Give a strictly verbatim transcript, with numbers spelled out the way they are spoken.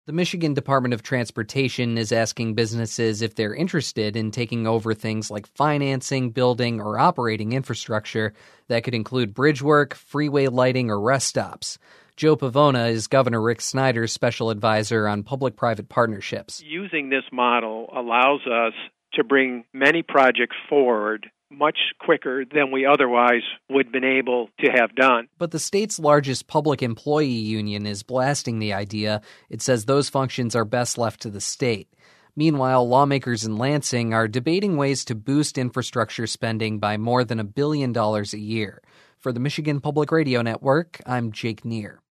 The Michigan Department of Transportation is asking businesses if they're interested in taking over things like financing, building, or operating infrastructure that could include bridge work, freeway lighting, or rest stops. Joe Pavona is Governor Rick Snyder's special advisor on public-private partnerships. Using this model allows us to bring many projects forward much quicker than we otherwise would have been able to have done. But the state's largest public employee union is blasting the idea. It says those functions are best left to the state. Meanwhile, lawmakers in Lansing are debating ways to boost infrastructure spending by more than a billion dollars a year. For the Michigan Public Radio Network, I'm Jake Neer.